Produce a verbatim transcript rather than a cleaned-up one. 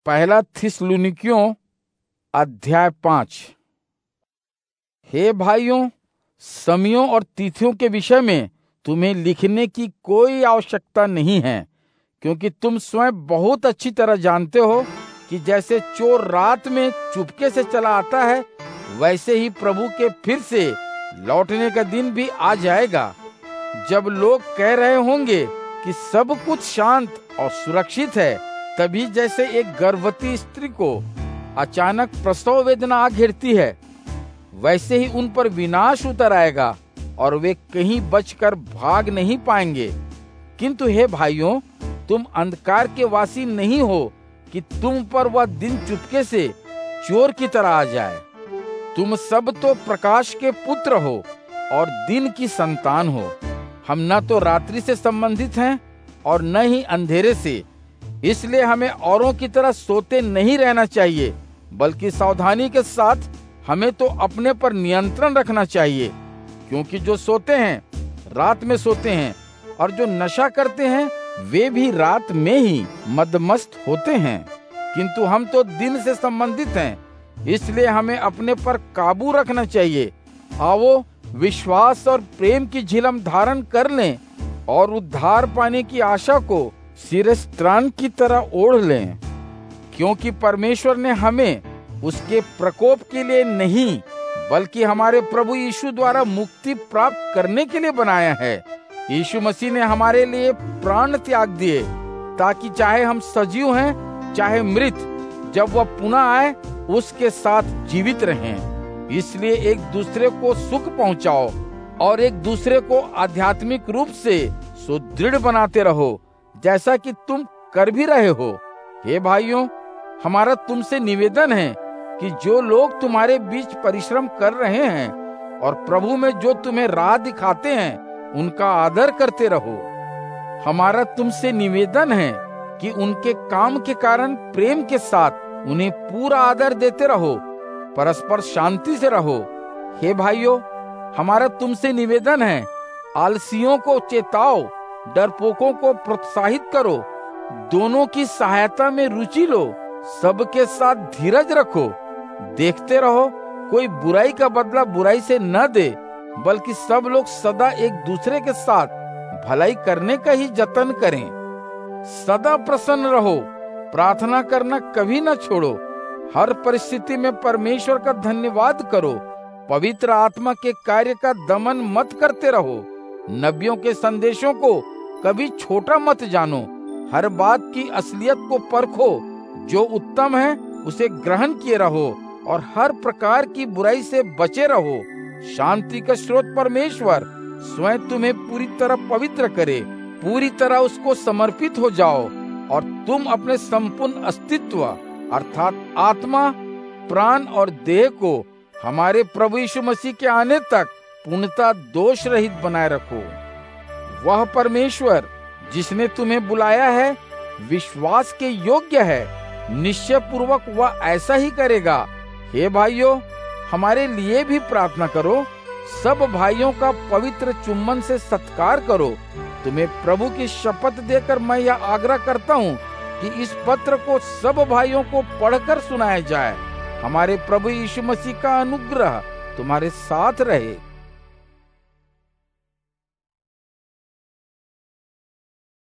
पहला थिस्सलुनीकियों अध्याय पांच। हे भाइयों, समयों और तिथियों के विषय में तुम्हें लिखने की कोई आवश्यकता नहीं है, क्योंकि तुम स्वयं बहुत अच्छी तरह जानते हो कि जैसे चोर रात में चुपके से चला आता है, वैसे ही प्रभु के फिर से लौटने का दिन भी आ जाएगा, जब लोग कह रहे होंगे कि सब कुछ शांत और सुरक्षित है। तभी जैसे एक गर्भवती स्त्री को अचानक प्रसव वेदना आ घेरती है, वैसे ही उन पर विनाश उतर आएगा और वे कहीं बचकर भाग नहीं पाएंगे। किंतु हे भाइयों, तुम अंधकार के वासी नहीं हो कि तुम पर वह दिन चुपके से चोर की तरह आ जाए। तुम सब तो प्रकाश के पुत्र हो और दिन की संतान हो। हम न तो रात्रि से संबंधित हैं और न ही अंधेरे से। इसलिए हमें औरों की तरह सोते नहीं रहना चाहिए, बल्कि सावधानी के साथ हमें तो अपने पर नियंत्रण रखना चाहिए। क्योंकि जो सोते हैं रात में सोते हैं, और जो नशा करते हैं वे भी रात में ही मदमस्त होते हैं। किंतु हम तो दिन से संबंधित हैं, इसलिए हमें अपने पर काबू रखना चाहिए। आओ, विश्वास और प्रेम की झिलम धारण कर लें और उद्धार पाने की आशा को शिरस्त्राण की तरह ओढ़ लें। क्योंकि परमेश्वर ने हमें उसके प्रकोप के लिए नहीं, बल्कि हमारे प्रभु यीशु द्वारा मुक्ति प्राप्त करने के लिए बनाया है। यीशु मसीह ने हमारे लिए प्राण त्याग दिए, ताकि चाहे हम सजीव हैं चाहे मृत, जब वह पुनः आए उसके साथ जीवित रहें। इसलिए एक दूसरे को सुख पहुंचाओ और एक दूसरे को आध्यात्मिक रूप से सुदृढ़ बनाते रहो, जैसा कि तुम कर भी रहे हो। हे भाइयों, हमारा तुमसे निवेदन है कि जो लोग तुम्हारे बीच परिश्रम कर रहे हैं और प्रभु में जो तुम्हें राह दिखाते हैं, उनका आदर करते रहो। हमारा तुमसे निवेदन है कि उनके काम के कारण प्रेम के साथ उन्हें पूरा आदर देते रहो, परस्पर शांति से रहो। हे भाइयों, हमारा तुमसे निवेदन है, आलसियों को चेताओ, डरपोकों को प्रोत्साहित करो, दोनों की सहायता में रुचि लो, सबके साथ धीरज रखो। देखते रहो, कोई बुराई का बदला बुराई से न दे, बल्कि सब लोग सदा एक दूसरे के साथ भलाई करने का ही जतन करें। सदा प्रसन्न रहो, प्रार्थना करना कभी न छोड़ो। हर परिस्थिति में परमेश्वर का धन्यवाद करो। पवित्र आत्मा के कार्य का दमन मत करते रहो। नबियों के संदेशों को कभी छोटा मत जानो। हर बात की असलियत को परखो। जो उत्तम है उसे ग्रहण किए रहो और हर प्रकार की बुराई से बचे रहो। शांति का स्रोत परमेश्वर स्वयं तुम्हें पूरी तरह पवित्र करे। पूरी तरह उसको समर्पित हो जाओ और तुम अपने संपूर्ण अस्तित्व अर्थात आत्मा, प्राण और देह को हमारे प्रभु यीशु मसीह के आने तक पूर्णतः दोष रहित बनाए रखो। वह परमेश्वर जिसने तुम्हें बुलाया है विश्वास के योग्य है, निश्चय पूर्वक वह ऐसा ही करेगा। हे भाइयों, हमारे लिए भी प्रार्थना करो। सब भाइयों का पवित्र चुम्बन से सत्कार करो। तुम्हें प्रभु की शपथ देकर मैं यह आग्रह करता हूँ कि इस पत्र को सब भाइयों को पढ़कर सुनाया जाए। हमारे प्रभु यीशु मसीह का अनुग्रह तुम्हारे साथ रहे।